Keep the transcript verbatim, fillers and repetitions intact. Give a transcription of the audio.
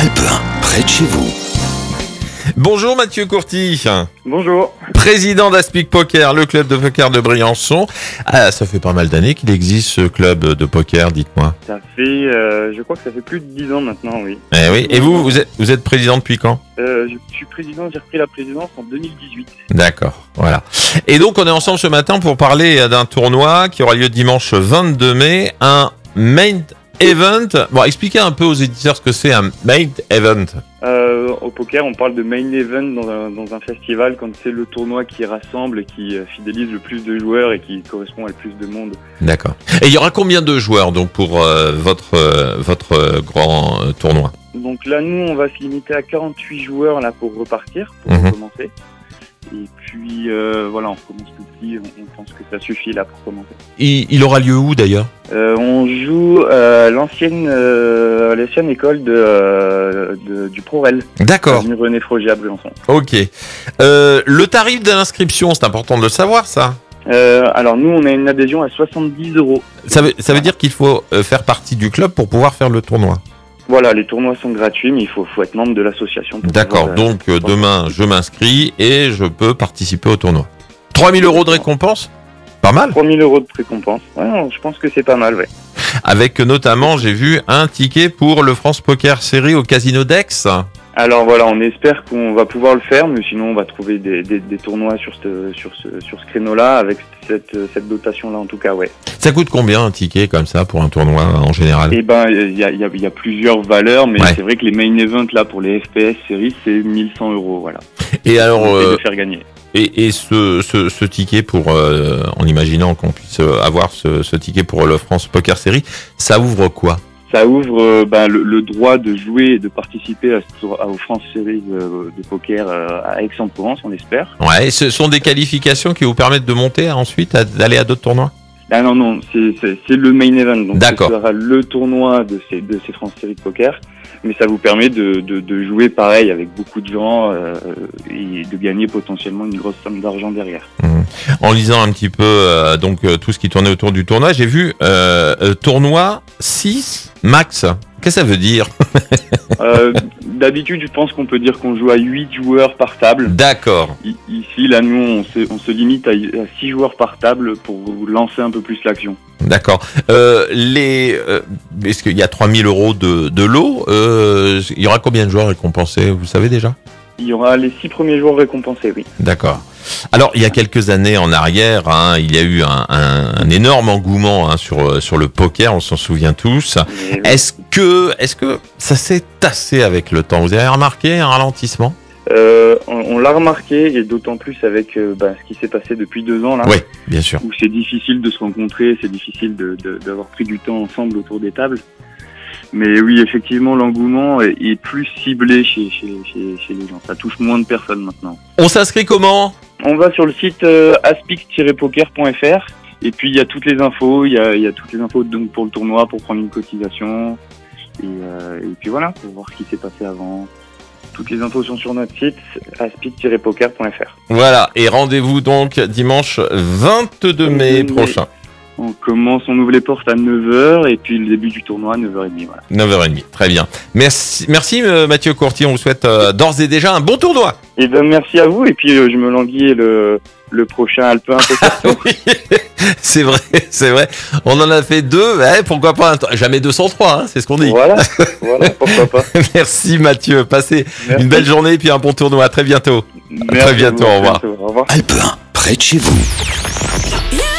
Alpe un, près de chez vous. Bonjour Mathieu Courty. Bonjour. Président d'Aspic Poker, le club de poker de Briançon. Ah, ça fait pas mal d'années qu'il existe ce club de poker, dites-moi. Ça fait, euh, je crois que ça fait plus de dix ans maintenant, oui. Eh oui. Et vous, vous êtes, vous êtes président depuis quand ? Euh, je suis président, j'ai repris la présidence en deux mille dix-huit. D'accord, voilà. Et donc on est ensemble ce matin pour parler d'un tournoi qui aura lieu dimanche vingt-deux mai, un main event. Bon, expliquez un peu aux éditeurs ce que c'est un main event. Euh, au poker, on parle de main event dans un, dans un festival quand c'est le tournoi qui rassemble et qui euh, fidélise le plus de joueurs et qui correspond à le plus de monde. D'accord. Et il y aura combien de joueurs donc pour euh, votre euh, votre euh, grand euh, tournoi ? Donc là, nous, on va se limiter à quarante-huit joueurs là pour repartir, pour Mhm. commencer. Et puis euh, voilà, on recommence tout petit, on, on pense que ça suffit là pour commencer. il, il aura lieu où d'ailleurs ? Euh, on joue euh, l'ancienne euh, l'ancienne école de, euh, de du Prorel. D'accord. Avenue René Frogier à Briançon. Ok. Euh, le tarif de l'inscription, c'est important de le savoir, ça. Euh, alors nous, on a une adhésion à soixante-dix euros. Ça veut, ça veut dire qu'il faut euh, faire partie du club pour pouvoir faire le tournoi. Voilà, les tournois sont gratuits, mais il faut, faut être membre de l'association. pour D'accord. pouvoir, euh, Donc euh, demain, je m'inscris et je peux participer au tournoi. trois mille euros de récompense ? Pas mal. trois mille euros de récompense. Ouais, non, je pense que c'est pas mal, ouais. Avec euh, notamment, j'ai vu un ticket pour le France Poker Series au Casino d'Aix. Alors voilà, on espère qu'on va pouvoir le faire, mais sinon on va trouver des, des, des tournois sur ce, sur ce, sur ce créneau-là, avec cette, cette dotation-là en tout cas, ouais. Ça coûte combien un ticket comme ça pour un tournoi en général ? Et ben, il y a, il y, a, il y a plusieurs valeurs, mais Ouais. c'est vrai que les main events là pour les F P S séries, c'est mille cent euros, voilà. Et alors, On essaie euh, de faire gagner. et, et ce, ce, ce ticket pour, euh, en imaginant qu'on puisse euh, avoir ce, ce ticket pour le France Poker Series, ça ouvre quoi ? Ça ouvre euh, ben, le, le droit de jouer et de participer à, ce- à- aux France Series euh, de poker euh, à Aix-en-Provence, on espère. Ouais, ce sont des qualifications qui vous permettent de monter ensuite, à- d'aller à d'autres tournois ? Ah non, non, c'est, c'est, c'est le main event, donc D'accord. ce sera le tournoi de ces, de ces France Series de poker, mais ça vous permet de, de, de jouer pareil avec beaucoup de gens euh, et de gagner potentiellement une grosse somme d'argent derrière. En lisant un petit peu euh, donc euh, tout ce qui tournait autour du tournoi, j'ai vu euh, euh, tournoi six max. Qu'est-ce que ça veut dire ? Euh, d'habitude, je pense qu'on peut dire qu'on joue à huit joueurs par table. D'accord. I- Ici, là, nous, on se, on se limite à six joueurs par table pour lancer un peu plus l'action. D'accord. Euh, les, euh, est-ce qu'il y a trois mille euros de, de lot euh, il y aura combien de joueurs récompensés ? Vous savez déjà ? Il y aura les six premiers joueurs récompensés, oui. D'accord. Alors, il y a quelques années en arrière, hein, il y a eu un, un, un énorme engouement hein, sur, sur le poker, on s'en souvient tous. Mais, oui. Est-ce que, est-ce que ça s'est tassé avec le temps ? Vous avez remarqué un ralentissement ? Euh, on on l'a remarqué, et d'autant plus avec euh, bah, ce qui s'est passé depuis deux ans, là, Oui, bien sûr. où c'est difficile de se rencontrer, c'est difficile de, de, d'avoir pris du temps ensemble autour des tables. Mais oui, effectivement, l'engouement est, est plus ciblé chez, chez, chez, chez les gens. Ça touche moins de personnes maintenant. On s'inscrit comment ? On va sur le site euh, aspic tiret poker point f r et puis il y a toutes les infos, il y a, il y a toutes les infos donc pour le tournoi, pour prendre une cotisation et, euh, et puis voilà, pour voir ce qui s'est passé avant. Toutes les infos sont sur notre site aspic tiret poker point f r. Voilà, et rendez-vous donc dimanche vingt-deux mai prochain, On commence, on ouvre les portes à neuf heures et puis le début du tournoi à neuf heures trente. Voilà. neuf heures trente. Très bien. Merci, merci euh, Mathieu Courty, on vous souhaite euh, d'ores et déjà un bon tournoi. Et ben merci à vous et puis euh, je me languis le, le prochain Alpe un Poker Tour. Oui, c'est vrai, c'est vrai. On en a fait deux, ouais, pourquoi pas un t- jamais deux cent trois, hein, c'est ce qu'on dit. Voilà, voilà, pourquoi pas. Merci Mathieu, passez Merci. une belle journée et puis un bon tournoi. À très bientôt. Merci très à bientôt, vous, à au revoir. bientôt, au revoir. Alpe un, près de chez vous.